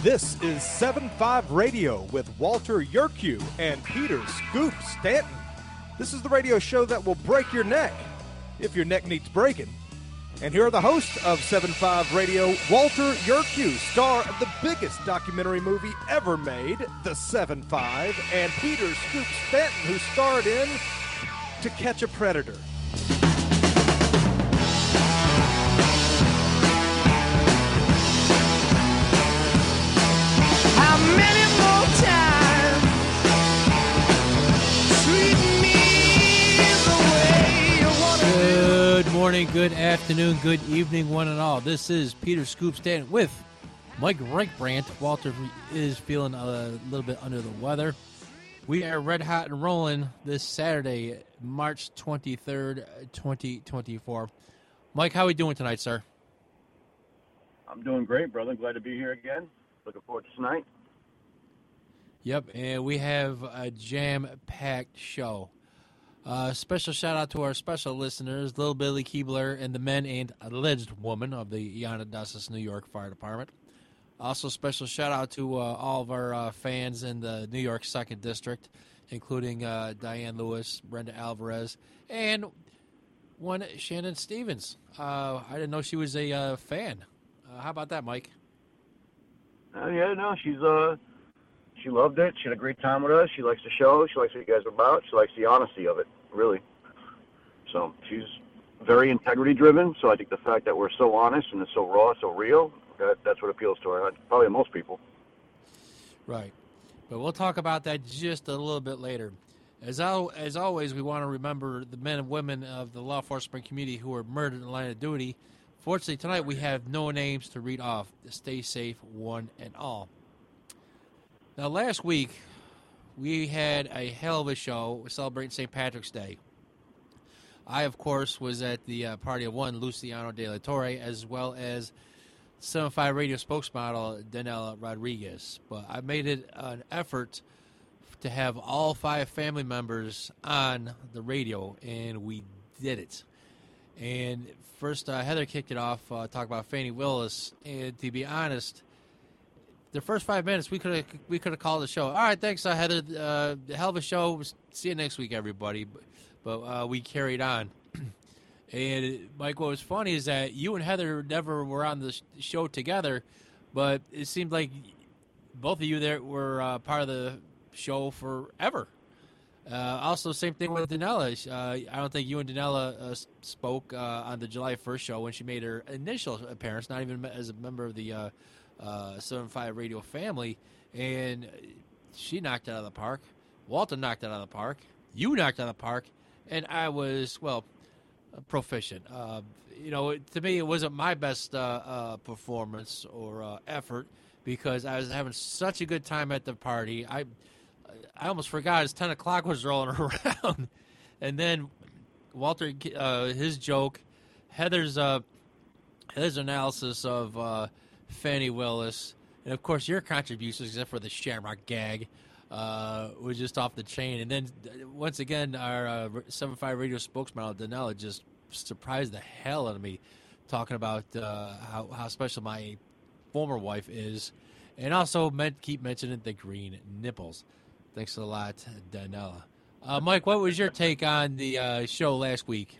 This is 7-5 Radio with Walter Yerkew and Peter Scoop Stanton. This is the radio show that will break your neck, if your neck needs breaking. And here are the hosts of 7-5 Radio, Walter Yerkew, star of the biggest documentary movie ever made, The 7-5, and Peter Scoop Stanton, who starred in To Catch a Predator. How many more times treat me the way you want to? Good morning, good afternoon, good evening, one and all. This is Peter Scoop Stanton with Mike Reichbrandt. Walter is feeling a little bit under the weather. We are red hot and rolling this Saturday, March 23rd, 2024. Mike, how are we doing tonight, sir? I'm doing great, brother. Glad to be here again. Looking forward to tonight. Yep, and we have a jam-packed show. Special shout-out to our special listeners, Little Billy Keebler and the men and alleged woman of the Yanadasas, New York Fire Department. Also, special shout-out to all of our fans in the New York 2nd District, including Diane Lewis, Brenda Alvarez, and one Shannon Stevens. I didn't know she was a fan. How about that, Mike? She loved it. She had a great time with us. She likes the show. She likes what you guys are about. She likes the honesty of it, really. So she's very integrity-driven, so I think the fact that we're so honest and it's so raw, so real, that's what appeals to her, probably most people. Right. But we'll talk about that just a little bit later. As always, we want to remember the men and women of the law enforcement community who were murdered in the line of duty. Fortunately, tonight we have no names to read off. Stay safe, one and all. Now, last week, we had a hell of a show celebrating St. Patrick's Day. I, of course, was at the party of one, Luciano De La Torre, as well as 7-5 Radio spokesmodel, Danella Rodriguez. But I made it an effort to have all 5 family members on the radio, and we did it. And first, Heather kicked it off, talk about Fannie Willis, and to be honest, the first 5 minutes we could have called the show. All right, thanks, Heather. Hell of a show. See you next week, everybody. But we carried on. And Mike, what was funny is that you and Heather never were on the show together, but it seemed like both of you there were part of the show forever. Also, same thing with Danella. I don't think you and Danella spoke on the July 1st show when she made her initial appearance, not even as a member of the 7-5 Radio family, and she knocked it out of the park. Walter knocked it out of the park. You knocked it out of the park, and I was, proficient. To me, it wasn't my best performance or effort because I was having such a good time at the party. I almost forgot as 10 o'clock was rolling around. And then Walter, his joke, Heather's analysis of Fannie Willis, and, of course, your contributions, except for the Shamrock gag, was just off the chain. And then, once again, our 7-5 Radio spokesman, Danella, just surprised the hell out of me talking about how special my former wife is. And also keep mentioning the green nipples. Thanks a lot, Danella. Mike, what was your take on the show last week?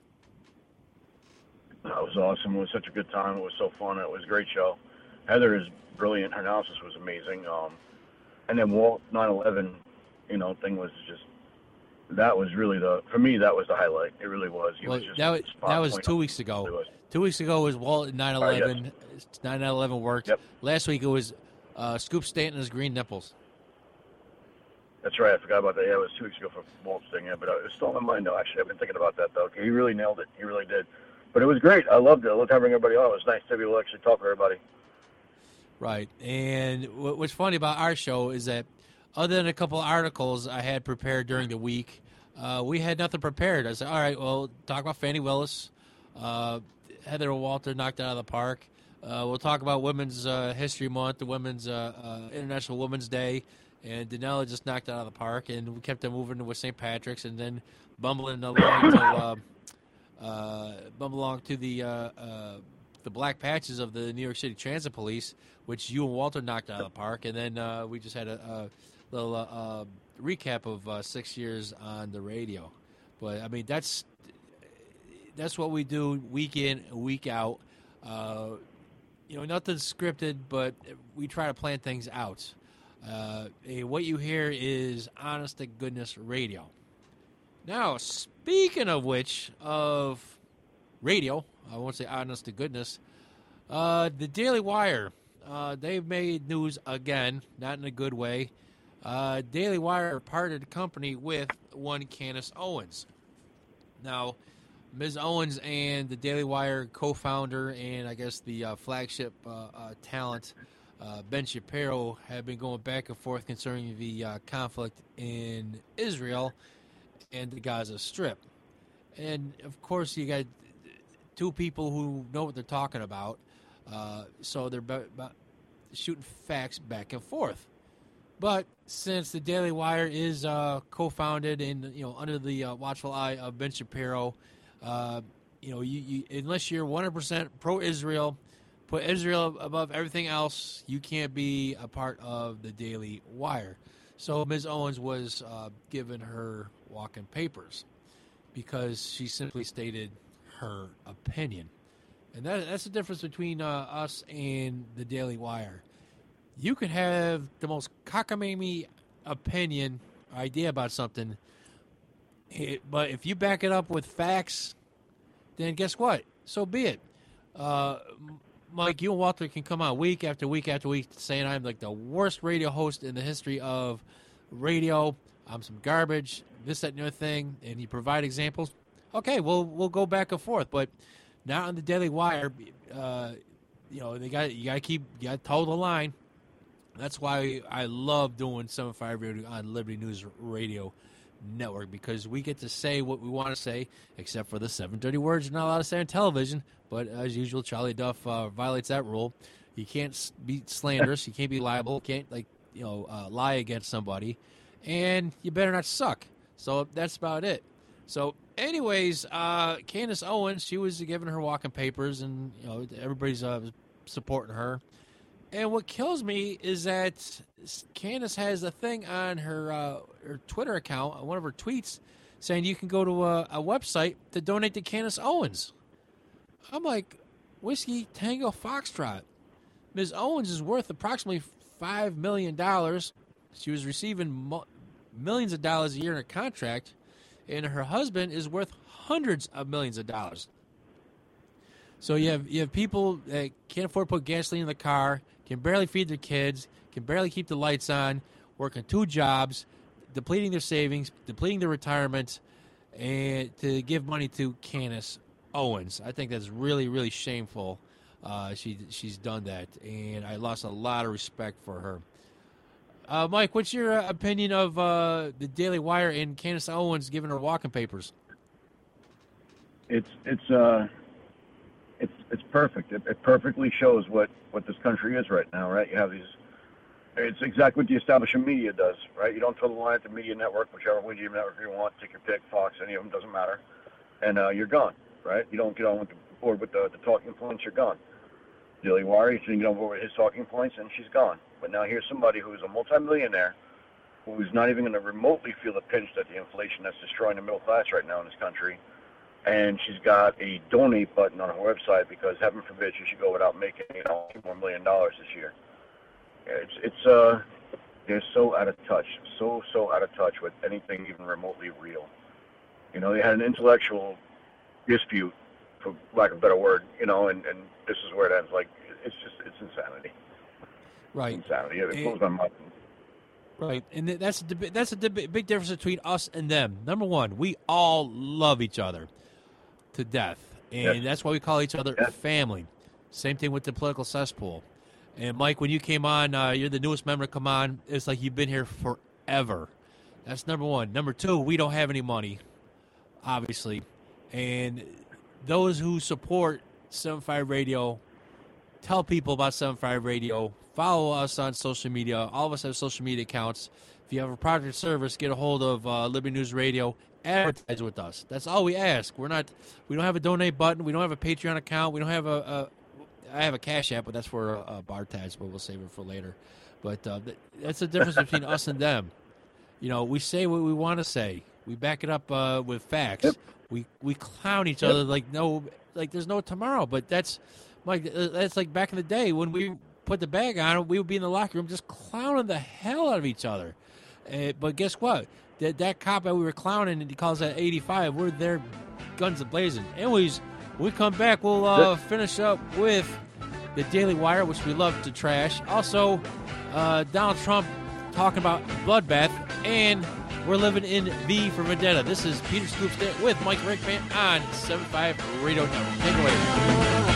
That was awesome. It was such a good time. It was so fun. It was a great show. Heather is brilliant. Her analysis was amazing. And then Walt 9/11, thing was just, that was really for me, that was the highlight. It really was. That was 2 weeks ago. 2 weeks ago was Walt 9/11. Yes. 9/11 worked. Yep. Last week it was Scoop Stanton's green nipples. That's right. I forgot about that. Yeah, it was 2 weeks ago for Walt's thing. Yeah, but it was still in my mind, though. Actually, I've been thinking about that, though. He really nailed it. He really did. But it was great. I loved it. I loved having everybody on. It was nice to be able to actually talk to everybody. Right. And what's funny about our show is that other than a couple of articles I had prepared during the week, we had nothing prepared. I said, all right, well, talk about Fannie Willis. Heather and Walter knocked it out of the park. We'll talk about Women's History Month, the Women's International Women's Day, and Danella just knocked it out of the park, and we kept it moving with St. Patrick's, and then bumbling along to the the black patches of the New York City Transit Police, which you and Walter knocked out of the park, and then we just had a little recap of 6 years on the radio. But I mean, that's what we do week in, week out. Nothing's scripted, but we try to plan things out. What you hear is honest to goodness radio. Now, speaking of which, of radio, I won't say honest to goodness, the Daily Wire, they've made news again, not in a good way. Daily Wire parted company with one Candace Owens. Now, Ms. Owens and the Daily Wire co-founder and I guess the flagship talent, Ben Shapiro, have been going back and forth concerning the conflict in Israel and the Gaza Strip. And, of course, you got two people who know what they're talking about, so they're shooting facts back and forth. But since the Daily Wire is co-founded and under the watchful eye of Ben Shapiro, you unless you're 100% pro-Israel, put Israel above everything else, you can't be a part of the Daily Wire. So Ms. Owens was given her walking papers because she simply stated her opinion. And that's the difference between us and the Daily Wire. You could have the most cockamamie opinion, idea about something, but if you back it up with facts, then guess what? So be it. Mike, you and Walter can come on week after week after week saying I'm like the worst radio host in the history of radio. I'm some garbage, this, that, and the other thing, and you provide examples. Okay, we'll go back and forth, but not on the Daily Wire. You got to toe the line. That's why I love doing 7.5 Radio on Liberty News Radio Network, because we get to say what we want to say, except for the 7:30 words you're not allowed to say on television. But as usual, Charlie Duff violates that rule. You can't be slanderous. You can't be liable. You can't lie against somebody, and you better not suck. So that's about it. So, anyways, Candace Owens, she was given her walking papers, and everybody's supporting her. And what kills me is that Candace has a thing on her Twitter account, one of her tweets, saying you can go to a website to donate to Candace Owens. I'm like, Whiskey Tango Foxtrot. Ms. Owens is worth approximately $5 million. She was receiving millions of dollars a year in a contract, and her husband is worth hundreds of millions of dollars. So you have people that can't afford to put gasoline in the car, can barely feed their kids, can barely keep the lights on, working 2 jobs, depleting their savings, depleting their retirement, and to give money to Candace Owens. I think that's really, really shameful. She's done that, and I lost a lot of respect for her. Mike, what's your opinion of the Daily Wire and Candace Owens giving her walking papers? It's perfect. It perfectly shows what this country is right now, right? You have these. It's exactly what the establishment media does, right? You don't toe the line at the media network, whichever media network you want. Take your pick, Fox, any of them, doesn't matter, and you're gone, right? You don't get on board with the talking points, you're gone. Daily Wire, you shouldn't get on board with his talking points, and she's gone. But now here's somebody who's a multimillionaire, who's not even going to remotely feel the pinch that the inflation that's destroying the middle class right now in this country. And she's got a donate button on her website because, heaven forbid, she should go without making $2 more million this year. They're so out of touch, so out of touch with anything even remotely real. They had an intellectual dispute, for lack of a better word, and this is where it ends. Like, it's insanity. Right. It's insanity. It blows my mind. Right, and that's the big difference between us and them. Number one, we all love each other to death, and Yes. that's why we call each other Yes. family. Same thing with the political cesspool. And Mike, when you came on, you're the newest member to come on. It's like you've been here forever. That's number one. Number two, we don't have any money, obviously, and those who support 7.5 Radio, tell people about 7.5 Radio. Follow us on social media. All of us have social media accounts. If you have a product or service, get a hold of Liberty News Radio. Advertise with us. That's all we ask. We don't have a donate button. We don't have a Patreon account. We don't have I have a Cash App, but that's for bar tags, but we'll save it for later. But that's the difference between us and them. You know, we say what we want to say. We back it up with facts. Yep. We clown each other like there's no tomorrow. But that's like back in the day when we put the bag on, we would be in the locker room just clowning the hell out of each other. But guess what? That cop that we were clowning, and he calls that 85. We're there, guns a blazing. Anyways, when we come back, we'll finish up with the Daily Wire, which we love to trash. Also, Donald Trump talking about bloodbath, and we're living in V for Vendetta. This is Peter Scoops with Mike Rickman on 75 Radio Network. Take it away.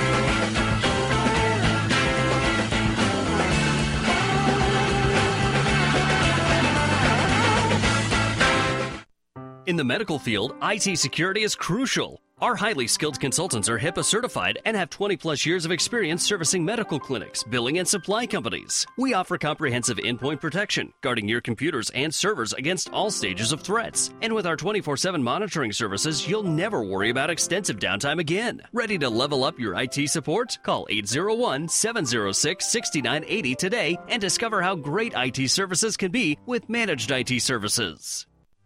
In the medical field, IT security is crucial. Our highly skilled consultants are HIPAA certified and have 20-plus years of experience servicing medical clinics, billing, and supply companies. We offer comprehensive endpoint protection, guarding your computers and servers against all stages of threats. And with our 24/7 monitoring services, you'll never worry about extensive downtime again. Ready to level up your IT support? Call 801-706-6980 today and discover how great IT services can be with managed IT services.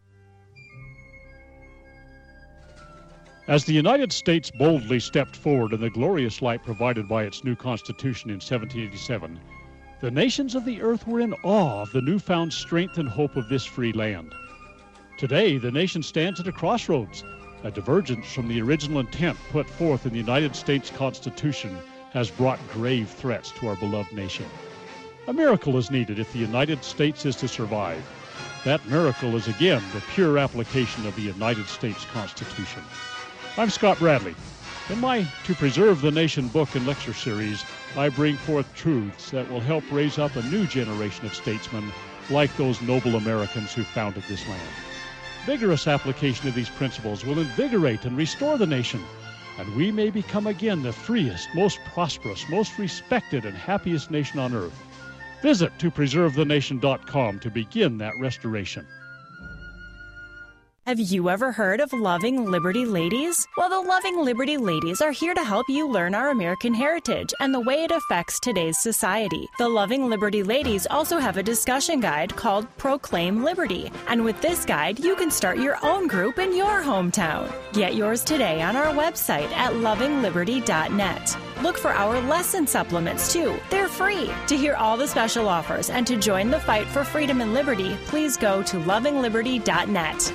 As the United States boldly stepped forward in the glorious light provided by its new Constitution in 1787, the nations of the earth were in awe of the newfound strength and hope of this free land. Today, the nation stands at a crossroads. A divergence from the original intent put forth in the United States Constitution has brought grave threats to our beloved nation. A miracle is needed if the United States is to survive. That miracle is again the pure application of the United States Constitution. I'm Scott Bradley. In my To Preserve the Nation book and lecture series, I bring forth truths that will help raise up a new generation of statesmen like those noble Americans who founded this land. Vigorous application of these principles will invigorate and restore the nation, and we may become again the freest, most prosperous, most respected, and happiest nation on earth. Visit topreservethenation.com to begin that restoration. Have you ever heard of Loving Liberty Ladies? Well, the Loving Liberty Ladies are here to help you learn our American heritage and the way it affects today's society. The Loving Liberty Ladies also have a discussion guide called Proclaim Liberty. And with this guide, you can start your own group in your hometown. Get yours today on our website at lovingliberty.net. Look for our lesson supplements, too. They're free. To hear all the special offers and to join the fight for freedom and liberty, please go to lovingliberty.net.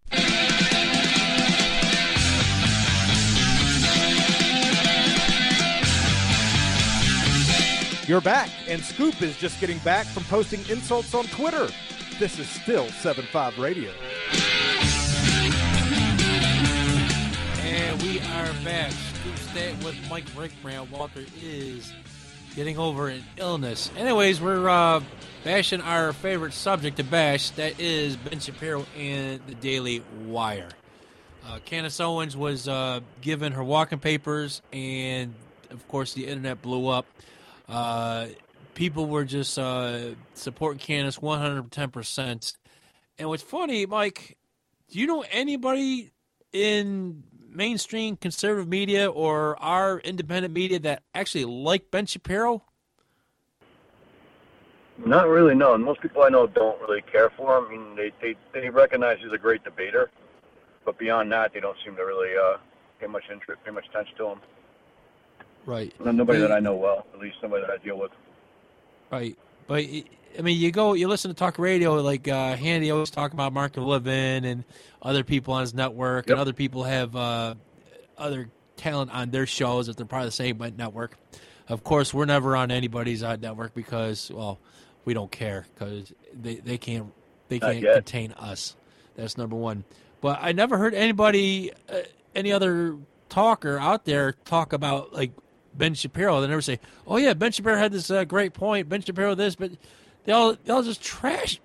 You're back, and Scoop is just getting back from posting insults on Twitter. This is still 7.5 Radio. And we are back. Scoop Stat with Mike Rickman. Walter is getting over an illness. Anyways, we're bashing our favorite subject to bash. That is Ben Shapiro and the Daily Wire. Candace Owens was given her walking papers, and, of course, the internet blew up. People were just supporting Candace 110%. And what's funny, Mike, do you know anybody in mainstream conservative media or our independent media that actually like Ben Shapiro? Not really, no. Most people I know don't really care for him. I mean, they recognize he's a great debater, but beyond that, they don't seem to really pay much attention to him. Right. Nobody that I know well, at least somebody that I deal with. Right. But, I mean, you listen to talk radio, like Handy always talk about Mark Levin and other people on his network, and other people have other talent on their shows that they're probably the same network. Of course, we're never on anybody's network because, well, we don't care because they can't contain us. That's number one. But I never heard anybody, any other talker out there talk about, like, Ben Shapiro. They never say, oh, yeah, Ben Shapiro had this great point, Ben Shapiro this, but they all just trash.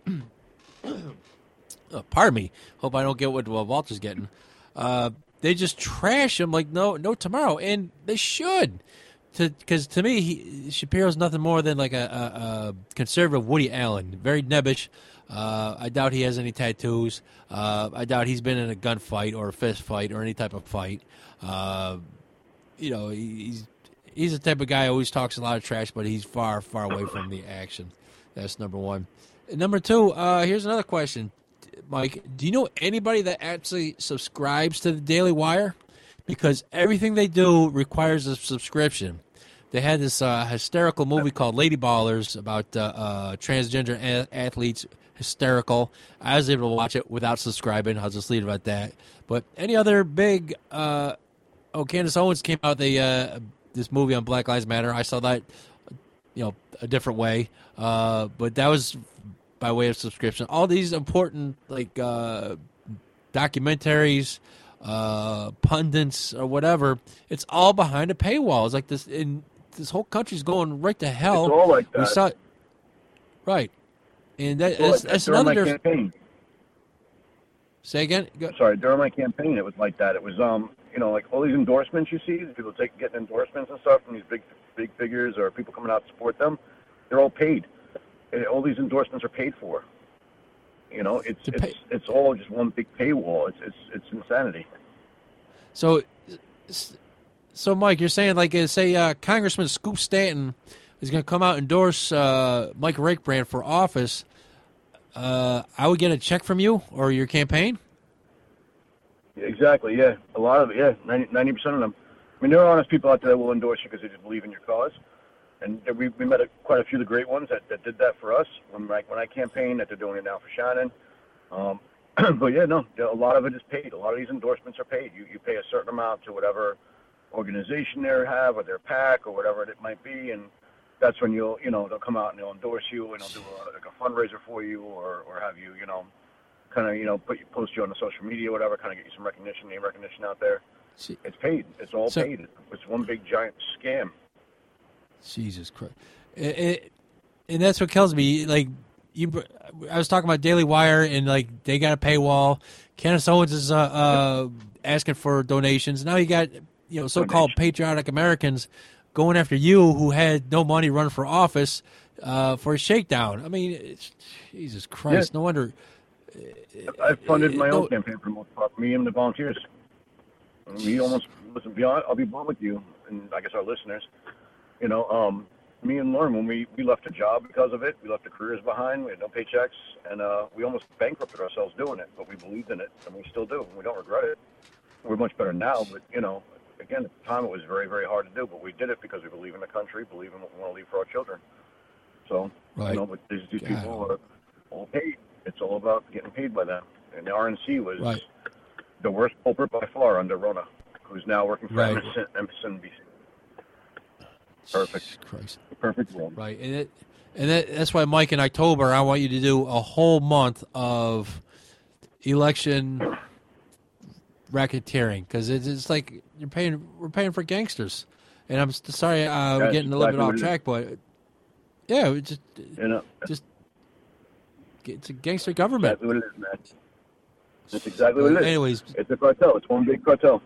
Pardon me. Hope I don't get what Walter's getting. They just trash him like no tomorrow, and they should. Because to me, Shapiro's nothing more than like a conservative Woody Allen, very nebbish. I doubt he has any tattoos. I doubt he's been in a gunfight or a fist fight or any type of fight. He's he's the type of guy who always talks a lot of trash, but he's far, far away from the action. That's number one. And number two, here's another question, Mike. Do you know anybody that actually subscribes to the Daily Wire? Because everything they do requires a subscription. They had this hysterical movie called Lady Ballers about transgender athletes. Hysterical. I was able to watch it without subscribing. I'll just leave it at that. But any other big... Candace Owens came out with this movie on Black Lives Matter. I saw that, a different way. But that was by way of subscription. All these important, documentaries, pundits, or whatever, it's all behind a paywall. It's like this... This whole country's going right to hell. It's all like that. We saw, right, and that's another campaign. Say again. Sorry, during my campaign, it was like that. It was like all these endorsements you see, people getting endorsements and stuff from these big figures or people coming out to support them. They're all paid. All these endorsements are paid for. It's all just one big paywall. It's insanity. So, Mike, you're saying, say Congressman Scoop Stanton is going to come out and endorse Mike Rakebrand for office. I would get a check from you or your campaign? Exactly, yeah. A lot of it, yeah, 90% of them. I mean, there are honest people out there that will endorse you because they just believe in your cause. And we met quite a few of the great ones that did that for us when I campaigned, that they're doing it now for Shannon. But, yeah, no, a lot of it is paid. A lot of these endorsements are paid. You pay a certain amount to whatever organization they have or their PAC or whatever it might be, and that's when they'll come out and they'll endorse you and they'll do a fundraiser for you or have you post you on the social media, whatever, kind of get you some name recognition out there. It's paid. It's all paid. It's one big giant scam. Jesus Christ. And that's what kills me. I was talking about Daily Wire and they got a paywall. Candace Owens is asking for donations. Now you got so-called patriotic Americans going after you who had no money running for office for a shakedown. I mean, Jesus Christ, no wonder. I funded my own campaign for the most part, me and the volunteers. I'll be blunt with you, and I guess our listeners, me and Lauren, when we left a job because of it, we left the careers behind, we had no paychecks, and we almost bankrupted ourselves doing it, but we believed in it, and we still do, and we don't regret it. We're much better now, but, again, at the time it was very, very hard to do, but we did it because we believe in the country, believe in what we want to leave for our children. So, right. But these people are all paid. It's all about getting paid by them. And the RNC was the worst culprit by far under Rona, who's now working for MSNBC. Perfect. Christ. Perfect world. Right. And that's why, Mike, in October, I want you to do a whole month of election racketeering, because it's like we're paying for gangsters. And I'm sorry we're getting a little bit off track, but yeah, it's a gangster government. That's exactly what it is, man. That's exactly what it is. Anyways, it's a cartel. It's one big cartel.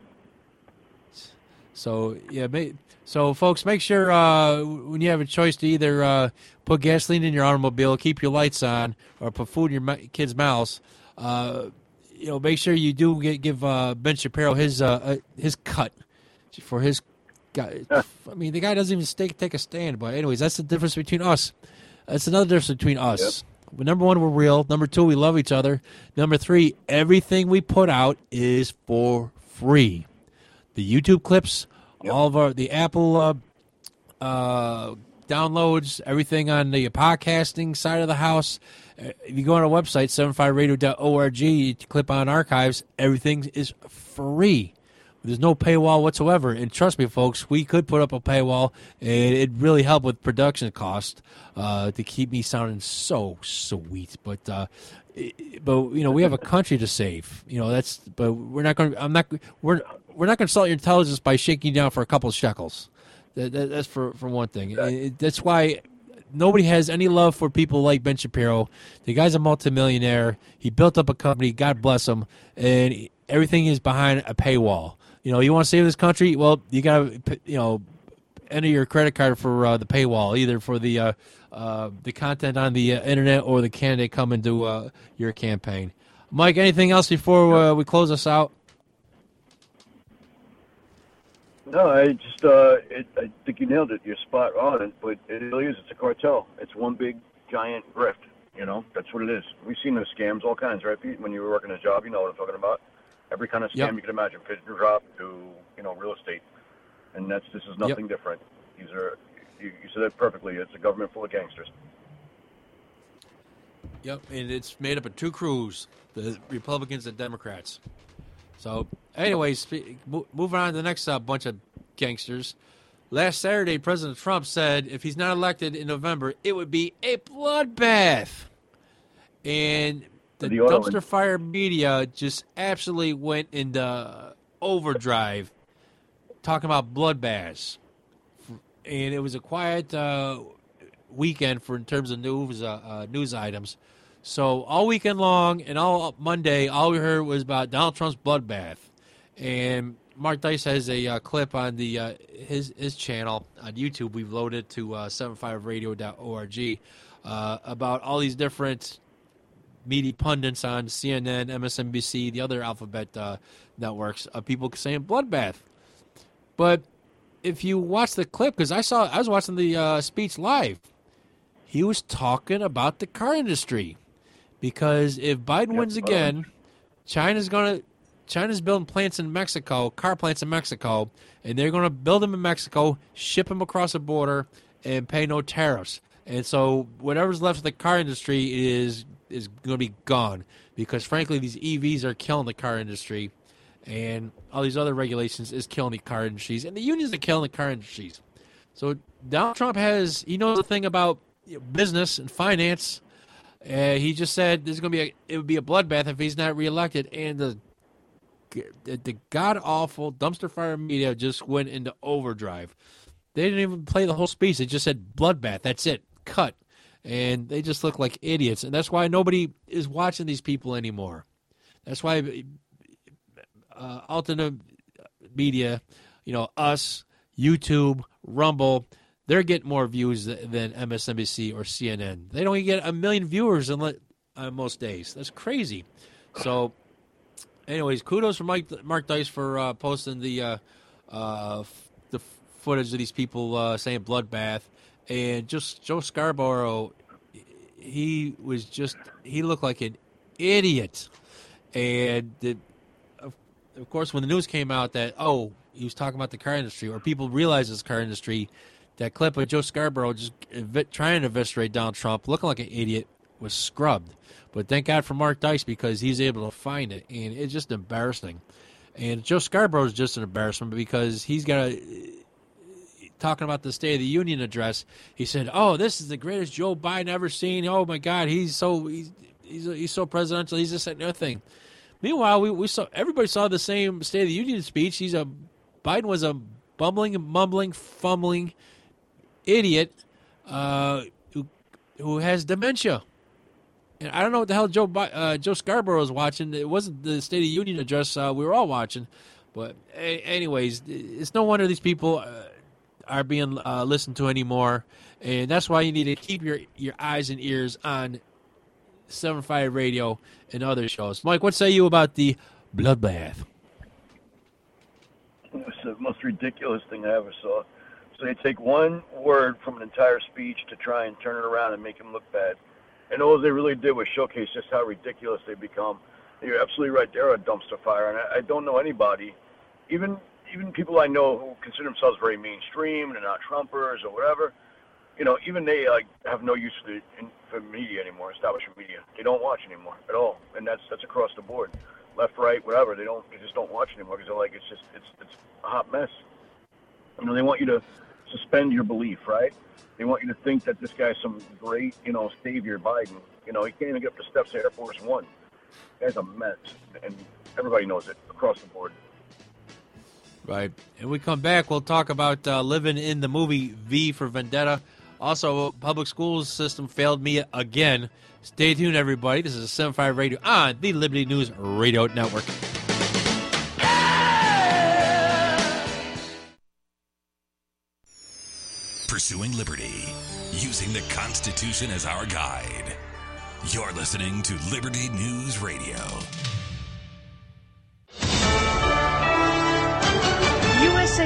So yeah, so folks, make sure when you have a choice to either put gasoline in your automobile, keep your lights on, or put food in your kids' mouths, make sure you do give Ben Shapiro his cut for his guy. I mean, the guy doesn't even take a stand. But anyways, that's the difference between us. That's another difference between us. Yep. Number one, we're real. Number two, we love each other. Number three, everything we put out is for free. The YouTube clips, all of the Apple downloads, everything on the podcasting side of the house. If you go on our website, 75radio.org, you click on archives, everything is free. There's no paywall whatsoever. And trust me, folks, we could put up a paywall, and it'd really help with production cost to keep me sounding so sweet. But we have a country to save. But we're not going. We're not going to insult your intelligence by shaking you down for a couple of shekels. That's for one thing. That's why nobody has any love for people like Ben Shapiro. The guy's a multimillionaire. He built up a company. God bless him. And everything is behind a paywall. You want to save this country? Well, you got to, enter your credit card for the paywall, either for the content on the internet or the candidate coming to your campaign. Mike, anything else before we close us out? No, I think you nailed it. You're spot on. But it really is. It's a cartel. It's one big, giant grift. You know, that's what it is. We've seen those scams, all kinds, right, Pete? When you were working a job, you know what I'm talking about. Every kind of scam you can imagine, pigeon drop to, real estate. And this is nothing different. These are, you said it perfectly. It's a government full of gangsters. Yep, and it's made up of two crews, the Republicans and Democrats. So, anyways, moving on to the next bunch of gangsters. Last Saturday, President Trump said if he's not elected in November, it would be a bloodbath. And the dumpster fire media just absolutely went into overdrive talking about bloodbaths. And it was a quiet weekend in terms of news items. So all weekend long and all Monday, all we heard was about Donald Trump's bloodbath. And Mark Dice has a clip on the his channel on YouTube. We've loaded to 75radio.org about all these different media pundits on CNN, MSNBC, the other alphabet networks of people saying bloodbath. But if you watch the clip, because I was watching the speech live, he was talking about the car industry. Because if Biden wins again, China's building plants in Mexico, car plants in Mexico, and they're going to build them in Mexico, ship them across the border, and pay no tariffs. And so whatever's left of the car industry is going to be gone. Because, frankly, these EVs are killing the car industry, and all these other regulations is killing the car industries, and the unions are killing the car industries. So Donald Trump he knows a thing about business and finance. He just said it would be a bloodbath if he's not reelected, and the god-awful dumpster fire media just went into overdrive. They didn't even play the whole speech. They just said bloodbath. That's it. Cut. And they just look like idiots. And that's why nobody is watching these people anymore. That's why alternate media, us, YouTube, Rumble, they're getting more views than MSNBC or CNN. They don't even get 1 million viewers on most days. That's crazy. So, anyways, kudos for Mark Dice for posting the footage of these people saying bloodbath. And just Joe Scarborough, he looked like an idiot. And of course, when the news came out that, he was talking about the car industry, or people realized it's car industry, that clip of Joe Scarborough just trying to eviscerate Donald Trump, looking like an idiot, was scrubbed. But thank God for Mark Dice, because he's able to find it, and it's just embarrassing. And Joe Scarborough is just an embarrassment because he's got talking about the State of the Union address. He said, this is the greatest Joe Biden ever seen. Oh, my God, he's so presidential. He's just that and the other thing. Meanwhile, we saw everybody saw the same State of the Union speech. Biden was a bumbling, mumbling, fumbling idiot who has dementia. And I don't know what the hell Joe Scarborough was watching. It wasn't the State of the Union address we were all watching. But anyways, it's no wonder these people are being listened to anymore. And that's why you need to keep your eyes and ears on 75 Radio and other shows. Mike, what say you about the bloodbath? It's the most ridiculous thing I ever saw. So they take one word from an entire speech to try and turn it around and make him look bad. And all they really did was showcase just how ridiculous they become. You're absolutely right. They're a dumpster fire. And I don't know anybody, even people I know who consider themselves very mainstream and they're not Trumpers or whatever, even they have no use for media anymore, establishment media. They don't watch anymore at all. And that's across the board. Left, right, whatever. They just don't watch anymore because they're like, it's a hot mess. They want you to suspend your belief, right? They want you to think that this guy's some great, savior, Biden. He can't even get up the steps of Air Force One. That's a mess, and everybody knows it across the board. Right. And we come back, we'll talk about living in the movie V for Vendetta. Also, public schools system failed me again. Stay tuned, everybody. This is 75 Radio on the Liberty News Radio Network. Pursuing liberty, using the Constitution as our guide. You're listening to Liberty News Radio. USA News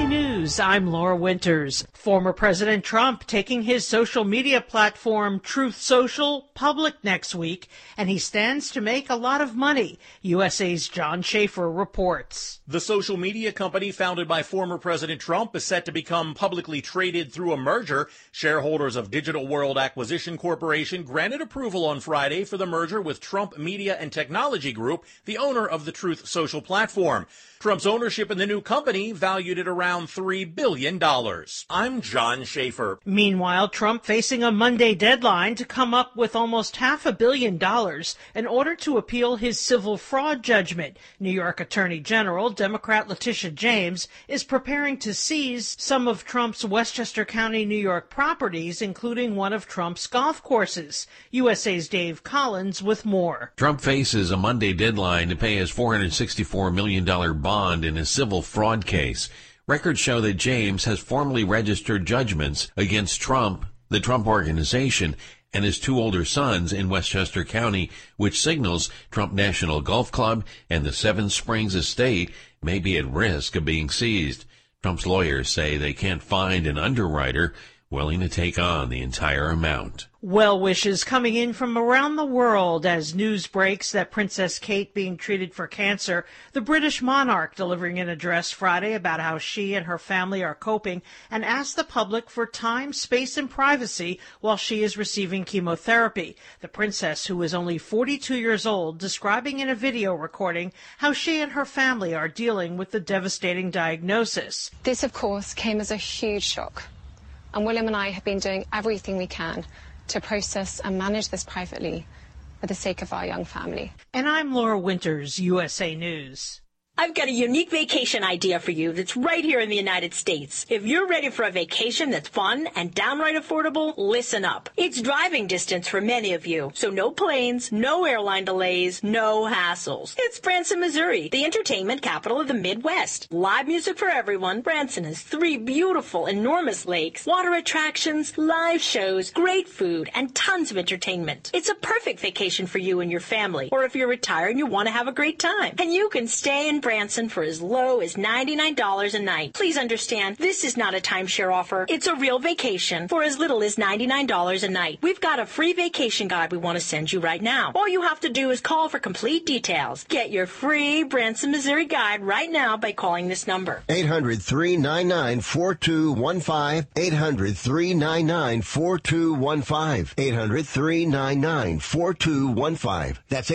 News, I'm Laura Winters. Former President Trump taking his social media platform Truth Social public next week, and he stands to make a lot of money. USA's John Schaefer reports. The social media company founded by former President Trump is set to become publicly traded through a merger. Shareholders of Digital World Acquisition Corporation granted approval on Friday for the merger with Trump Media and Technology Group, the owner of the Truth Social platform. Trump's ownership in the new company valued at around $3 billion. I'm John Schaefer. Meanwhile, Trump facing a Monday deadline to come up with almost $500 million in order to appeal his civil fraud judgment. New York Attorney General Democrat Letitia James is preparing to seize some of Trump's Westchester County, New York properties, including one of Trump's golf courses. USA's Dave Collins with more. Trump faces a Monday deadline to pay his $464 million bond in a civil fraud case. Records show that James has formally registered judgments against Trump, the Trump Organization, and his two older sons in Westchester County, which signals Trump National Golf Club and the Seven Springs Estate may be at risk of being seized. Trump's lawyers say they can't find an underwriter willing to take on the entire amount. Well wishes coming in from around the world as news breaks that Princess Kate being treated for cancer. The British monarch delivering an address Friday about how she and her family are coping and asked the public for time, space, and privacy while she is receiving chemotherapy. The princess, who is only 42 years old, describing in a video recording how she and her family are dealing with the devastating diagnosis. This, of course, came as a huge shock. And William and I have been doing everything we can to process and manage this privately for the sake of our young family. And I'm Laura Winters, USA News. I've got a unique vacation idea for you that's right here in the United States. If you're ready for a vacation that's fun and downright affordable, listen up. It's driving distance for many of you, so no planes, no airline delays, no hassles. It's Branson, Missouri, the entertainment capital of the Midwest. Live music for everyone. Branson has 3 beautiful, enormous lakes, water attractions, live shows, great food, and tons of entertainment. It's a perfect vacation for you and your family, or if you're retired and you want to have a great time. And you can stay in Branson for as low as $99 a night. Please understand, this is not a timeshare offer. It's a real vacation for as little as $99 a night. We've got a free vacation guide we want to send you right now. All you have to do is call for complete details. Get your free Branson, Missouri guide right now by calling this number. 800-399-4215. 800-399-4215. 800-399-4215. That's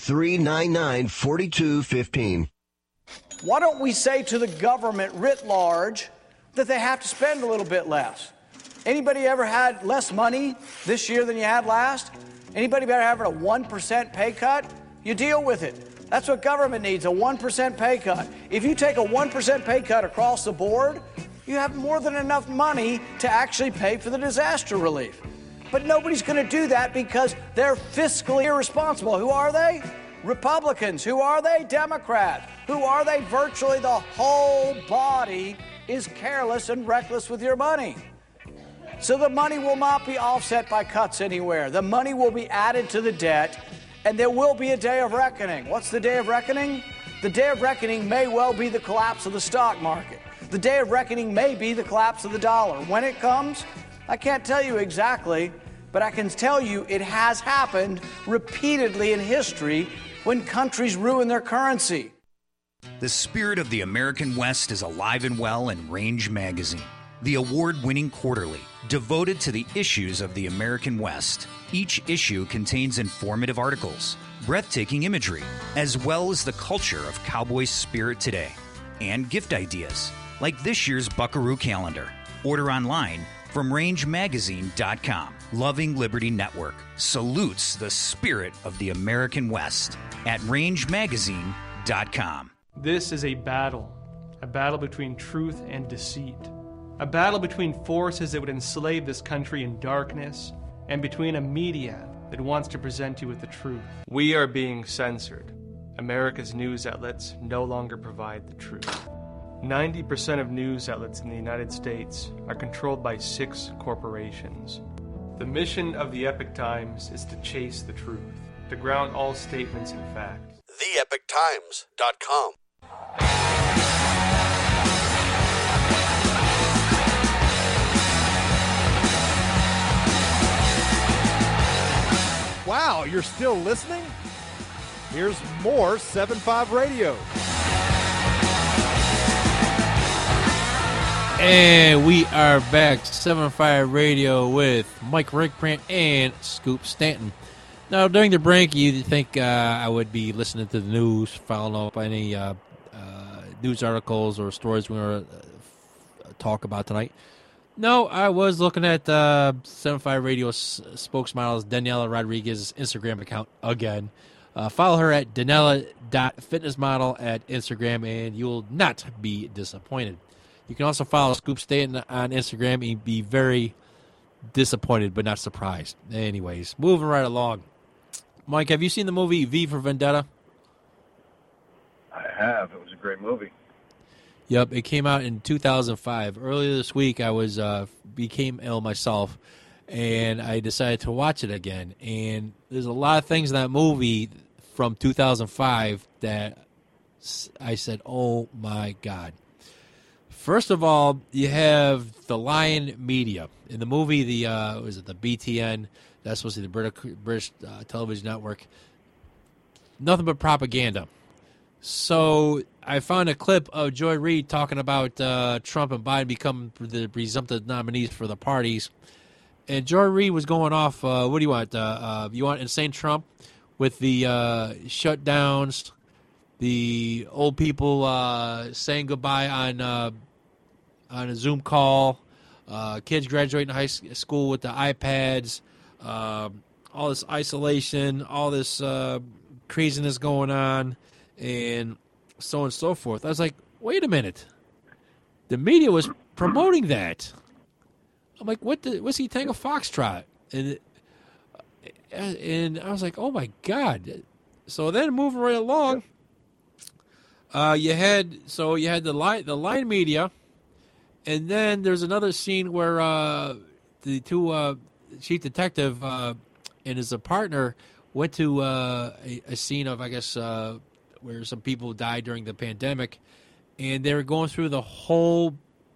800-399-4215. Why don't we say to the government writ large that they have to spend a little bit less? Anybody ever had less money this year than you had last? Anybody ever having a 1% pay cut? You deal with it. That's what government needs, a 1% pay cut. If you take a 1% pay cut across the board, you have more than enough money to actually pay for the disaster relief. But nobody's going to do that because they're fiscally irresponsible. Who are they? Republicans. Who are they? Democrats. Who are they? Virtually the whole body is careless and reckless with your money. So the money will not be offset by cuts anywhere. The money will be added to the debt, and there will be a day of reckoning. What's the day of reckoning? The day of reckoning may well be the collapse of the stock market. The day of reckoning may be the collapse of the dollar. When it comes, I can't tell you exactly, but I can tell you it has happened repeatedly in history when countries ruin their currency. The spirit of the American West is alive and well in Range Magazine, the award-winning quarterly devoted to the issues of the American West. Each issue contains informative articles, breathtaking imagery, as well as the culture of cowboy spirit today, and gift ideas, like this year's Buckaroo calendar. Order online from rangemagazine.com. Loving Liberty Network salutes the spirit of the American West at rangemagazine.com. This is a battle between truth and deceit, a battle between forces that would enslave this country in darkness and between a media that wants to present you with the truth. We are being censored. America's news outlets no longer provide the truth. 90% of news outlets in the United States are controlled by 6 corporations. The mission of the Epoch Times is to chase the truth, to ground all statements in fact. TheEpochTimes.com. Wow, you're still listening? Here's more 7-5 Radio. And we are back, 7-5 Radio with Mike Rickbrand and Scoop Stanton. Now, during the break, you'd think I would be listening to the news, following up any news articles or stories we're going to talk about tonight. No, I was looking at 7-5 Radio spokesmodel Daniela Rodriguez's Instagram account again. Follow her at Daniela.fitnessmodel at Instagram, and you'll not be disappointed. You can also follow Scoop Stanton on Instagram and be very disappointed but not surprised. Anyways, moving right along. Mike, have you seen the movie V for Vendetta? I have. It was a great movie. Yep, it came out in 2005. Earlier this week, I was became ill myself, and I decided to watch it again. And there's a lot of things in that movie from 2005 that I said, oh, my God. First of all, you have the Lion Media. In the movie, the BTN, that's supposed to be the British television network, nothing but propaganda. So I found a clip of Joy Reid talking about Trump and Biden becoming the presumptive nominees for the parties. And Joy Reid was going off, what do you want? You want Insane Trump with the shutdowns, the old people saying goodbye on a Zoom call, kids graduating high school with the iPads, all this isolation, all this craziness going on, and so on and so forth. I was like, wait a minute. The media was promoting that. I'm like, what's he taking a foxtrot? And I was like, oh my God. So then moving right along, you had the Lion Media, and then there's another scene where the two chief detective and his partner went to a scene of, I guess, where some people died during the pandemic, and they were going through the whole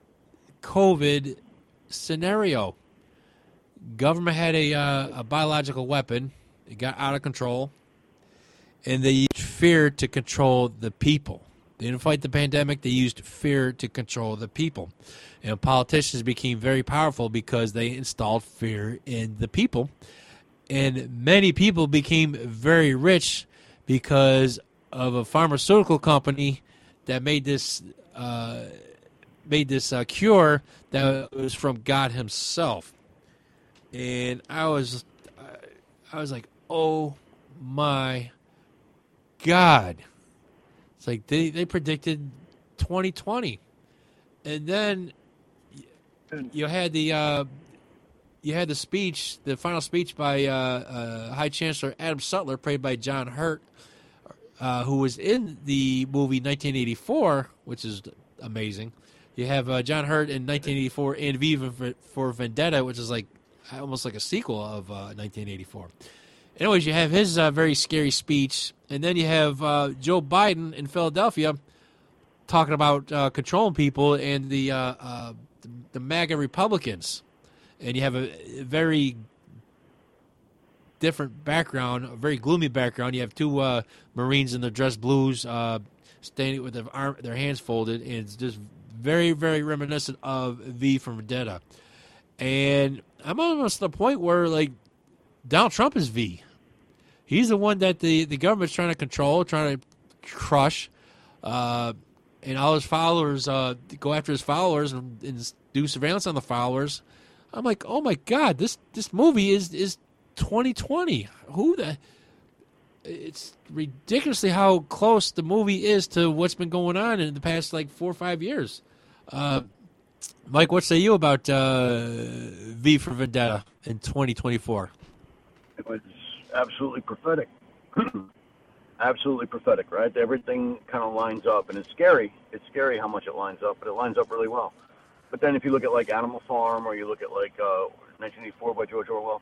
COVID scenario. Government had a biological weapon. It got out of control, and they used fear to control the people. They didn't fight the pandemic. They used fear to control the people. And politicians became very powerful because they installed fear in the people. And many people became very rich because of a pharmaceutical company that made this cure that was from God Himself. And I was like, oh my God. It's like they predicted 2020. And then you had the speech, the final speech by High Chancellor Adam Sutler, played by John Hurt, who was in the movie 1984, which is amazing. You have John Hurt in 1984 and V for Vendetta, which is like almost like a sequel of 1984. Anyways, you have his very scary speech, and then you have Joe Biden in Philadelphia talking about controlling people and the MAGA Republicans. And you have a very different background, a very gloomy background. You have two Marines in their dress blues standing with their hands folded, and it's just very, very reminiscent of V for Vendetta. And I'm almost to the point where, like, Donald Trump is V. He's the one that the government's trying to control, trying to crush, and all his followers go after his followers and do surveillance on the followers. I'm like, oh my God, this movie is 2020. It's ridiculously how close the movie is to what's been going on in the past like 4 or 5 years. Mike, what say you about V for Vendetta in 2024? It was absolutely prophetic. Absolutely prophetic, right? Everything kind of lines up, and it's scary. It's scary how much it lines up, but it lines up really well. But then if you look at like Animal Farm, or you look at like 1984 by George Orwell,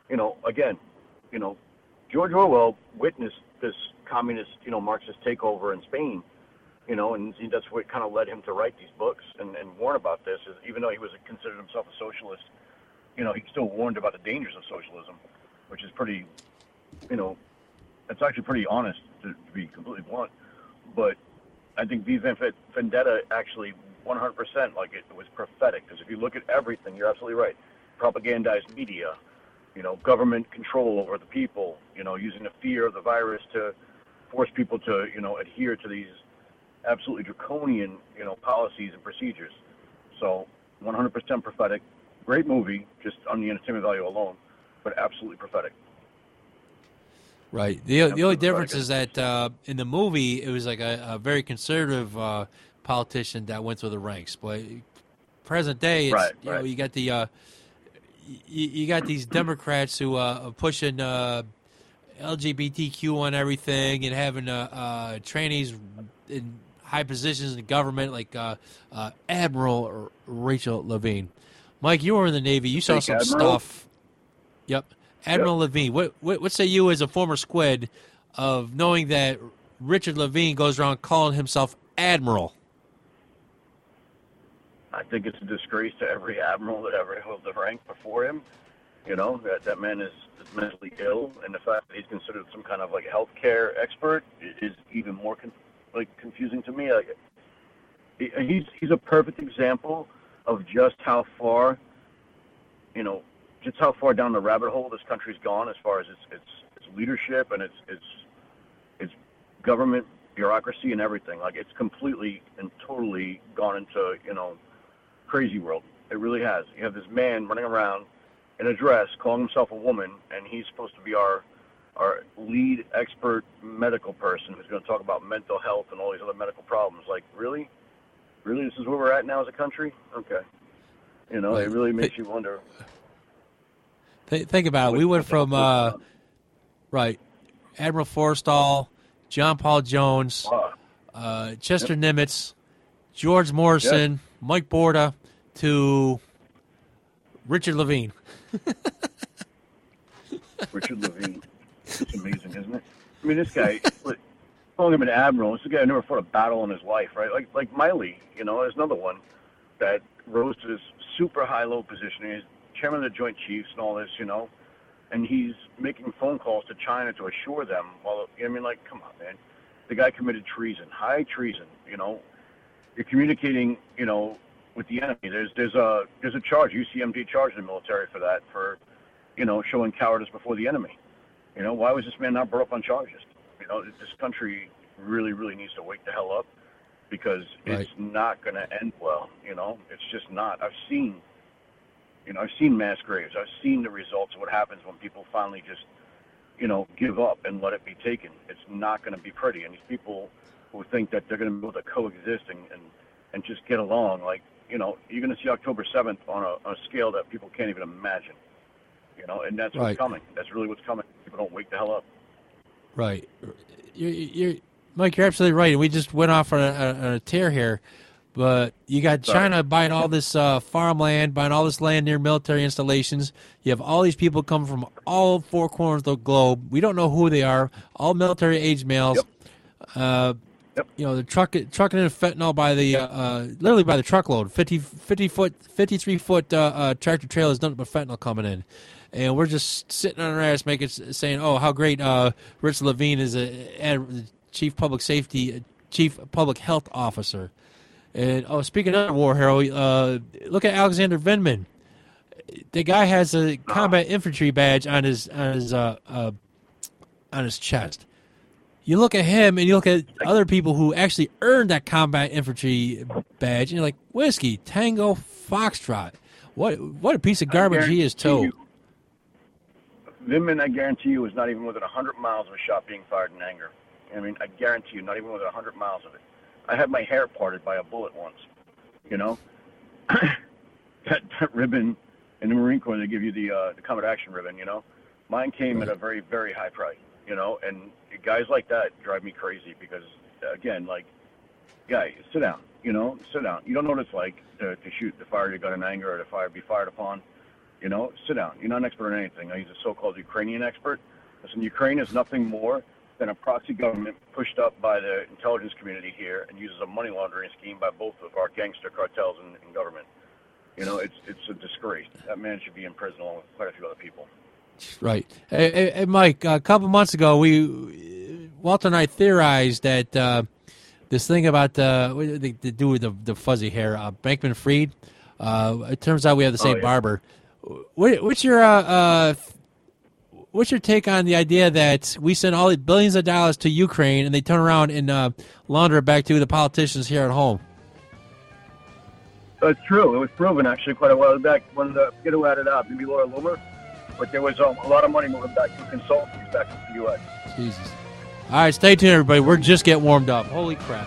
George Orwell witnessed this communist, Marxist takeover in Spain, and that's what kind of led him to write these books and warn about this. Even though he was considered himself a socialist, he still warned about the dangers of socialism, which is pretty it's actually pretty honest, to be completely blunt. But I think V Vendetta actually 100%, like it was prophetic. Because if you look at everything, you're absolutely right. Propagandized media, government control over the people, using the fear of the virus to force people to, adhere to these absolutely draconian, policies and procedures. So 100% prophetic. Great movie, just on the entertainment value alone, but absolutely prophetic. Right. The only difference is that in the movie, it was like a very conservative politician that went through the ranks. But present day, it's, you got the you got these Democrats who are pushing LGBTQ on everything and having trainees in high positions in government, like Admiral Rachel Levine. Mike, you were in the Navy. You saw some stuff. Yep. Admiral Levine. What say you as a former squid of knowing that Richard Levine goes around calling himself Admiral? I think it's a disgrace to every admiral that ever held the rank before him. That man is mentally ill, and the fact that he's considered some kind of like healthcare expert is even more confusing to me. Like, he's a perfect example of just how far, just how far down the rabbit hole this country's gone as far as its leadership and its government bureaucracy and everything. Like, it's completely and totally gone into crazy world. It really has. You have this man running around in a dress, calling himself a woman, and he's supposed to be our lead expert medical person who's going to talk about mental health and all these other medical problems. Like, really? Really, this is where we're at now as a country? Okay. It really makes you wonder. Think about it. We went from, Admiral Forrestal, John Paul Jones, Chester Nimitz, George Morrison, Mike Borda, to Richard Levine. Richard Levine. It's amazing, isn't it? I mean, this guy, calling him an admiral, this is a guy who never fought a battle in his life, right? Like Miley, there's another one that rose to this super high-low position. He's chairman of the Joint Chiefs and all this, and he's making phone calls to China to assure them. Well, come on, man. The guy committed treason, high treason. You're communicating, with the enemy. There's a charge, UCMD charge in the military for that, for showing cowardice before the enemy. Why was this man not brought up on charges? This country really, really needs to wake the hell up, because it's not going to end well. It's just not. I've seen mass graves. I've seen the results of what happens when people finally just, give up and let it be taken. It's not going to be pretty. And these people who think that they're going to be able to coexist and just get along, you're going to see October 7th on a scale that people can't even imagine. And that's what's coming. That's really what's coming. People don't wake the hell up. Right. You're Mike, you're absolutely right. We just went off on a tear here. But you got China buying all this farmland, buying all this land near military installations. You have all these people coming from all four corners of the globe. We don't know who they are. All military-age males. They're trucking in fentanyl by the literally by the truckload. 53-foot tractor trailers, nothing but fentanyl coming in, and we're just sitting on our ass saying, "Oh, how great Rich Levine is a chief public health officer." And speaking of war hero, look at Alexander Vindman. The guy has a combat infantry badge on his chest. You look at him and you look at other people who actually earned that combat infantry badge, and you're like, Whiskey Tango Foxtrot. What a piece of garbage he is too. Vindman, I guarantee you, is not even within 100 miles of a shot being fired in anger. I mean, I guarantee you, not even within 100 miles of it. I had my hair parted by a bullet once, that ribbon in the Marine Corps, they give you the combat action ribbon, Mine came at a very, very high price, and guys like that drive me crazy because, again, guy, sit down, sit down. You don't know what it's like to fire your gun in anger or to be fired upon, sit down. You're not an expert on anything. He's a so-called Ukrainian expert. Listen, Ukraine is nothing more than a proxy government pushed up by the intelligence community here and uses a money laundering scheme by both of our gangster cartels and government. It's a disgrace. That man should be in prison along with quite a few other people. Right. Hey, Mike, a couple months ago, Walter and I theorized that this thing about what they do with the fuzzy hair, Bankman-Fried, it turns out we have the same barber. What's your take on the idea that we send all the billions of dollars to Ukraine and they turn around and launder it back to the politicians here at home? It's true. It was proven actually quite a while back when I forget who had it up, maybe Laura Loomer. But there was a lot of money moving back to consultants back to the U.S. Jesus. All right, stay tuned, everybody. We're just getting warmed up. Holy crap.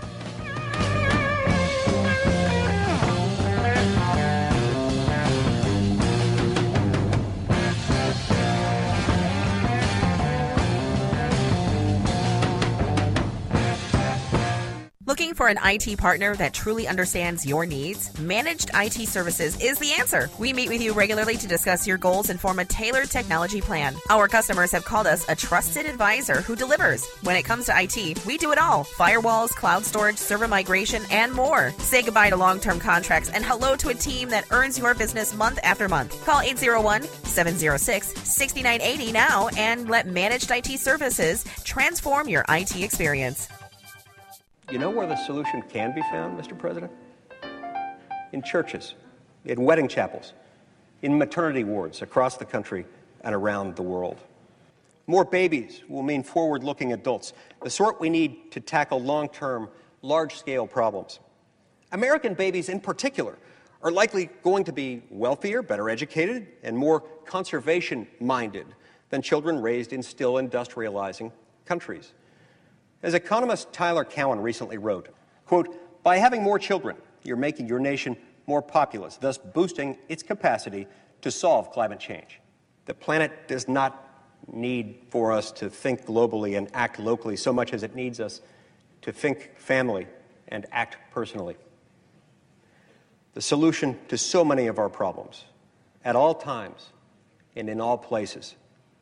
Looking for an IT partner that truly understands your needs? Managed IT Services is the answer. We meet with you regularly to discuss your goals and form a tailored technology plan. Our customers have called us a trusted advisor who delivers. When it comes to IT, we do it all. Firewalls, cloud storage, server migration, and more. Say goodbye to long-term contracts and hello to a team that earns your business month after month. Call 801-706-6980 now and let Managed IT Services transform your IT experience. You know where the solution can be found, Mr. President? In churches, in wedding chapels, in maternity wards across the country and around the world. More babies will mean forward-looking adults, the sort we need to tackle long-term, large-scale problems. American babies in particular are likely going to be wealthier, better educated, and more conservation-minded than children raised in still industrializing countries. As economist Tyler Cowen recently wrote, quote, "By having more children, you're making your nation more populous, thus boosting its capacity to solve climate change. The planet does not need for us to think globally and act locally so much as it needs us to think family and act personally. The solution to so many of our problems, at all times and in all places,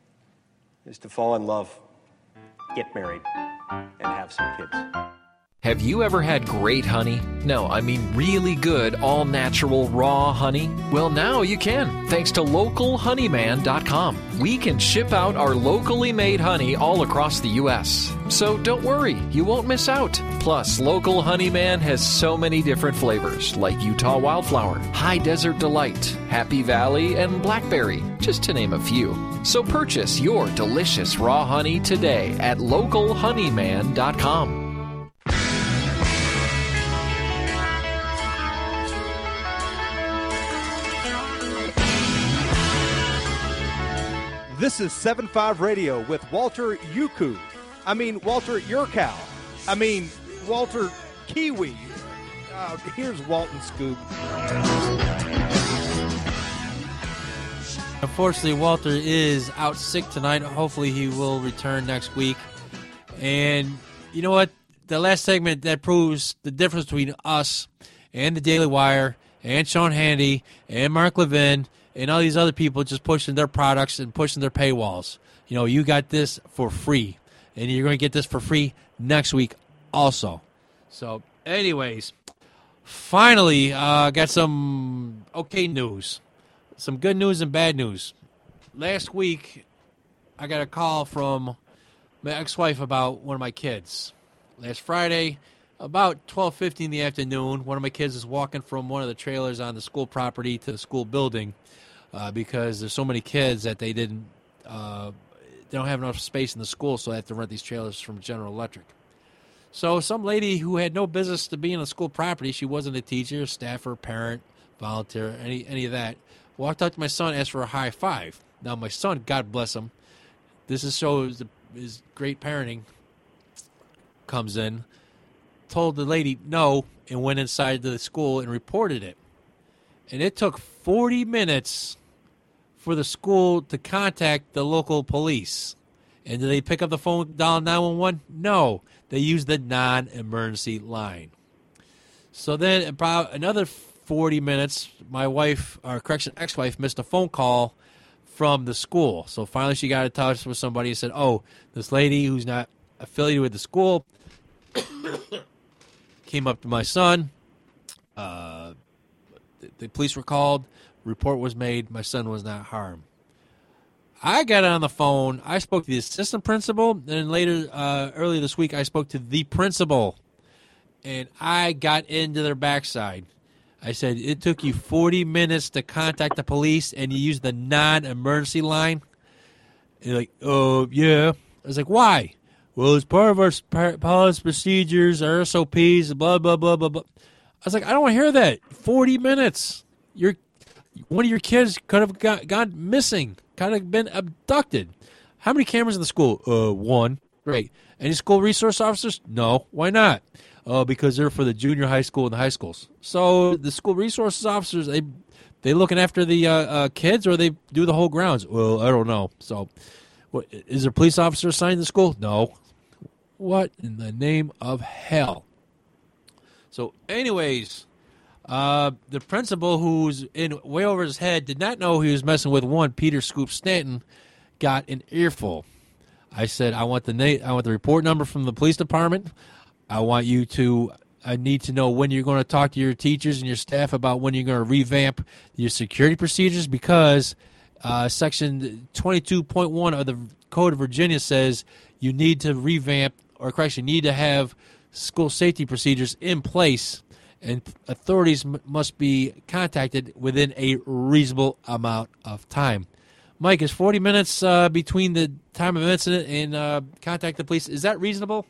is to fall in love, get married, and have some kids." Have you ever had great honey? No, I mean really good, all-natural, raw honey? Well, now you can, thanks to LocalHoneyman.com. We can ship out our locally made honey all across the U.S. So don't worry, you won't miss out. Plus, Local Honeyman has so many different flavors, like Utah Wildflower, High Desert Delight, Happy Valley, and Blackberry, just to name a few. So purchase your delicious raw honey today at LocalHoneyman.com. This is 7.5 Radio with Walter Yuku. I mean, Walter Yurkow. I mean, Walter Kiwi. Here's Walton Scoop. Unfortunately, Walter is out sick tonight. Hopefully he will return next week. And you know what? The last segment that proves the difference between us and the Daily Wire and Sean Hannity and Mark Levin and all these other people just pushing their products and pushing their paywalls. You know, you got this for free. And you're going to get this for free next week also. So, anyways, finally, got some okay news. Some good news and bad news. Last week, I got a call from my ex-wife about one of my kids. Last Friday, about 12:50 in the afternoon, one of my kids is walking from one of the trailers on the school property to the school building because there's so many kids that they don't have enough space in the school, so they have to rent these trailers from General Electric. So some lady who had no business to be in the school property, she wasn't a teacher, staffer, parent, volunteer, any of that, walked up to my son, asked for a high five. Now my son, God bless him, this shows his great parenting comes in, told the lady no, and went inside the school and reported it. And it took 40 minutes for the school to contact the local police. And did they pick up the phone, dial 911? No. They used the non-emergency line. So then about another 40 minutes, my wife, or ex-wife, missed a phone call from the school. So finally she got in touch with somebody and said, oh, this lady who's not affiliated with the school came up to my son. The police were called. Report was made. My son was not harmed. I got on the phone. I spoke to the assistant principal. Then later, earlier this week, I spoke to the principal. And I got into their backside. I said, it took you 40 minutes to contact the police, and you used the non-emergency line? And they're like, oh, yeah. I was like, why? Well, it's part of our policy procedures, our SOPs, blah, blah, blah, blah, blah. I was like, I don't want to hear that. 40 minutes. One of your kids could have gone missing, could have been abducted. How many cameras in the school? One. Great. Any school resource officers? No. Why not? Because they're for the junior high school and the high schools. So the school resources officers, they looking after the kids, or they do the whole grounds? Well, I don't know. So, what, is there a police officer assigned to the school? No. What in the name of hell? So, anyways, the principal, who's in way over his head, did not know he was messing with one Peter Scoop Stanton, got an earful. I said, I want the report number from the police department. I need to know when you're going to talk to your teachers and your staff about when you're going to revamp your security procedures, because Section 22.1 of the Code of Virginia says you need to revamp, or correction, you need to have school safety procedures in place, and authorities must be contacted within a reasonable amount of time. Mike, is 40 minutes between the time of incident and contact the police, is that reasonable?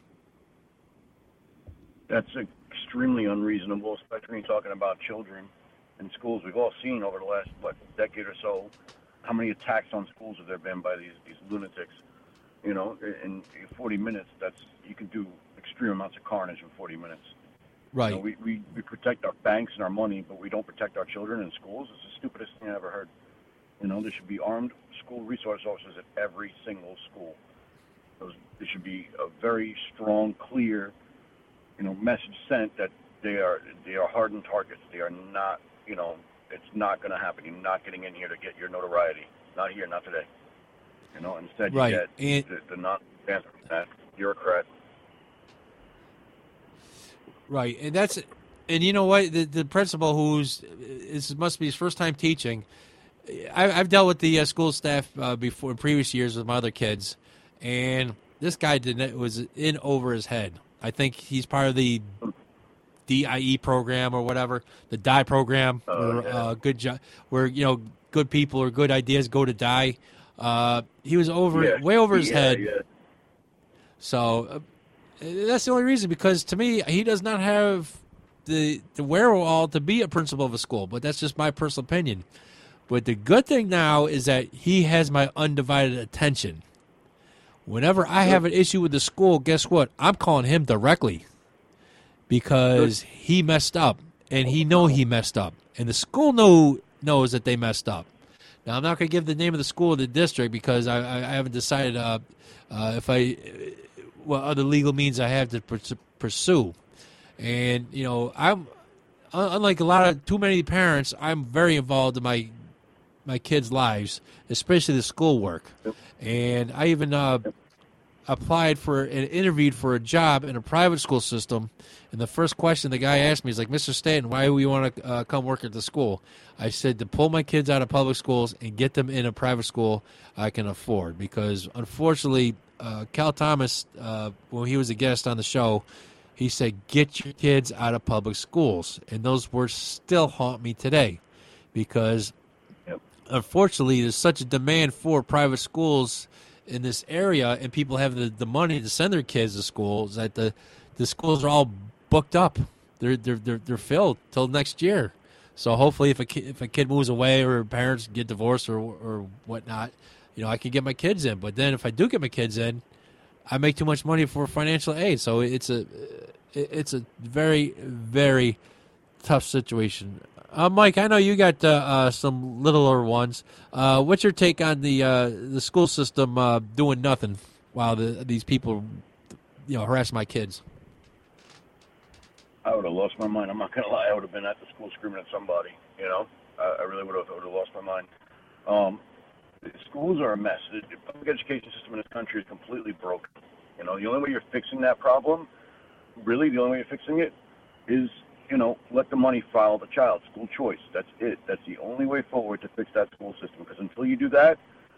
That's extremely unreasonable, especially when you're talking about children in schools. We've all seen over the last, decade or so, how many attacks on schools have there been by these lunatics. You know, in 40 minutes, you can do extreme amounts of carnage in 40 minutes. Right. You know, we protect our banks and our money, but we don't protect our children in schools. It's the stupidest thing I ever heard. You know, there should be armed school resource officers at every single school. There should be a very strong, clear, message sent that they are hardened targets. They are not, it's not going to happen. You're not getting in here to get your notoriety. Not here, not today. Instead you get the non-answer from that bureaucrat. Right, and you know what? The principal, must be his first time teaching. I've dealt with the school staff before in previous years with my other kids, and this guy was in over his head. I think he's part of the DIE program or whatever, the DIE program, good job, where good people or good ideas go to die. He was way over his head. Yeah. So that's the only reason, because to me he does not have the wherewithal to be a principal of a school. But that's just my personal opinion. But the good thing now is that he has my undivided attention. Whenever I have an issue with the school, guess what? I'm calling him directly, because he messed up, and he messed up, and the school knows that they messed up. Now, I'm not going to give the name of the school or the district, because I haven't decided what other legal means I have to pursue. And I'm unlike too many parents. I'm very involved in my kids' lives, especially the schoolwork. And I even applied for and interviewed for a job in a private school system. And the first question the guy asked me is like, Mr. Stanton, why do we want to come work at the school? I said, to pull my kids out of public schools and get them in a private school I can afford. Because unfortunately, Cal Thomas, when he was a guest on the show, he said, get your kids out of public schools. And those words still haunt me today, because unfortunately, there's such a demand for private schools in this area, and people have the money to send their kids to schools, that the schools are all booked up. They're filled till next year. So hopefully, if a kid moves away or parents get divorced or whatnot, I can get my kids in. But then if I do get my kids in, I make too much money for financial aid. So it's a very, very tough situation. Mike, I know you got some littler ones. What's your take on the school system doing nothing while these people, harass my kids? I would have lost my mind. I'm not going to lie. I would have been at the school screaming at somebody. I really would have lost my mind. Schools are a mess. The public education system in this country is completely broken. The only way you're fixing that problem, really, the only way you're fixing it is, let the money follow the child. School choice. That's it. That's the only way forward to fix that school system. Because until you do that,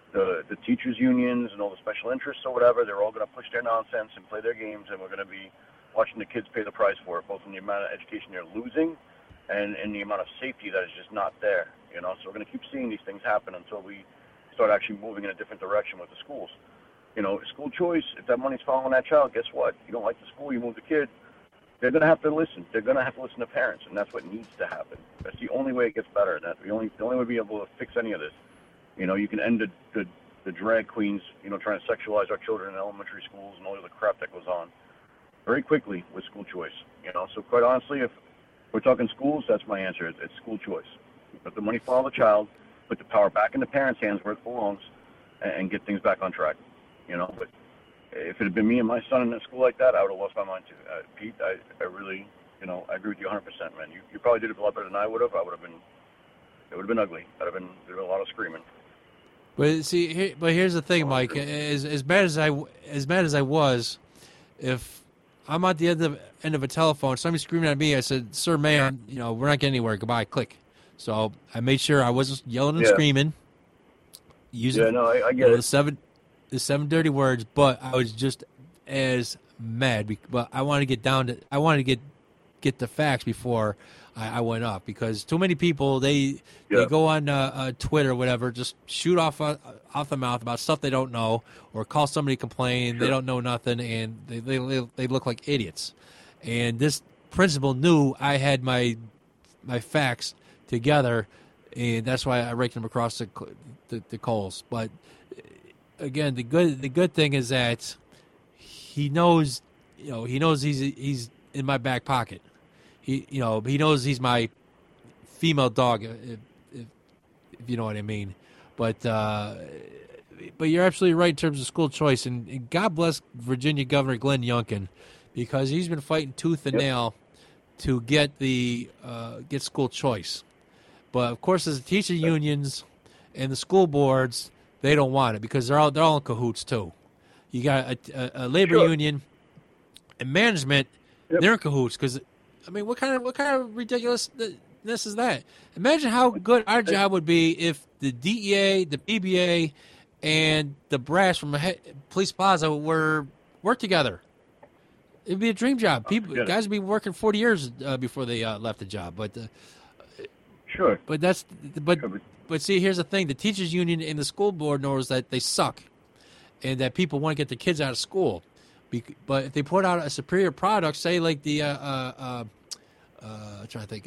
the teachers' unions and all the special interests or whatever, they're all going to push their nonsense and play their games, and we're going to be watching the kids pay the price for it, both in the amount of education they're losing and in the amount of safety that is just not there. So we're going to keep seeing these things happen until we start actually moving in a different direction with the schools. School choice, if that money's following that child, guess what? You don't like the school, you move the kid. They're going to have to listen. They're going to have to listen to parents, and that's what needs to happen. That's the only way it gets better. That's the only way to be able to fix any of this. You can end the drag queens, trying to sexualize our children in elementary schools and all the other crap that goes on very quickly with school choice. So quite honestly, if we're talking schools, that's my answer. It's school choice. Put the money follow the child, put the power back in the parents' hands where it belongs, and get things back on track. But if it had been me and my son in a school like that, I would have lost my mind too. Pete, I really, I agree with you 100%, man. You probably did it a lot better than I would have. It would have been ugly. There'd have been a lot of screaming. But see, here's the thing, Mike. As mad as I was, if I'm at the end of a telephone, somebody screaming at me, I said, "Sir, ma'am, we're not getting anywhere. Goodbye." Click. So I made sure I wasn't yelling and screaming. Using I get it. The 7 dirty words, but I was just as mad. But I wanted to get the facts before I went off, because too many people they go on Twitter or whatever, just shoot off the mouth about stuff they don't know, or call somebody complain they don't know nothing, and they look like idiots. And this principal knew I had my facts together, and that's why I raked him across the coals. But again, the good thing is that he knows he's in my back pocket. He knows he's my female dog, if you know what I mean. But you're absolutely right in terms of school choice, and God bless Virginia Governor Glenn Youngkin, because he's been fighting tooth and nail to get get school choice. But of course, as the teacher unions and the school boards, they don't want it, because they're all in cahoots too. You got a labor union and management; they're in cahoots, because what kind of ridiculousness is that? Imagine how good our job would be if the DEA, the PBA, and the brass from Police Plaza work together. It'd be a dream job. Guys would be working 40 years before they left the job. But sure. But see, here's the thing: the teachers union and the school board knows that they suck, and that people want to get their kids out of school. But if they put out a superior product, say like the I'm trying to think,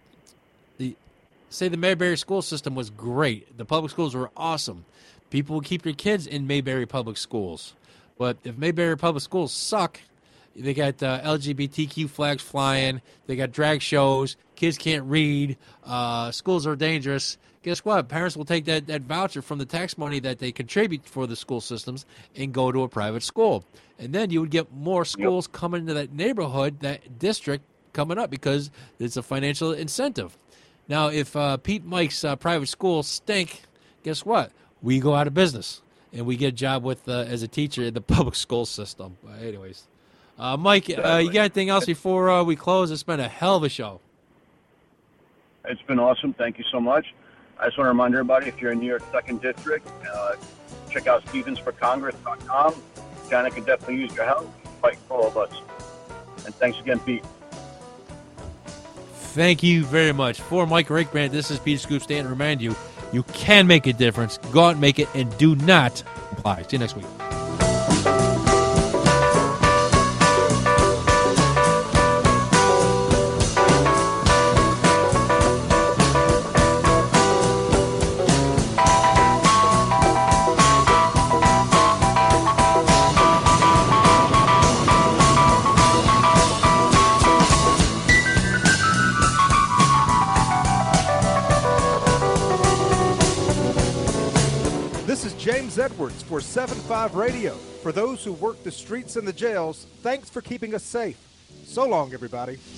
the Mayberry school system was great. The public schools were awesome. People would keep their kids in Mayberry public schools. But if Mayberry public schools suck, they got LGBTQ flags flying, they got drag shows, kids can't read, schools are dangerous. Guess what? Parents will take that voucher from the tax money that they contribute for the school systems and go to a private school. And then you would get more schools coming into that neighborhood, that district coming up, because it's a financial incentive. Now, if Pete Mike's private schools stink, guess what? We go out of business, and we get a job with as a teacher in the public school system. But anyways, Mike, you got anything else before we close? It's been a hell of a show. It's been awesome. Thank you so much. I just want to remind everybody, if you're in New York 2nd District, check out StevensForCongress.com. Janet can definitely use your help. Fight for all of us. And thanks again, Pete. Thank you very much. For Mike Rakebrand, this is Peter Scoop Stanton. Remind you, you can make a difference. Go out and make it, and do not comply. See you next week. James Edwards for 7-5 Radio. For those who work the streets and the jails, thanks for keeping us safe. So long, everybody.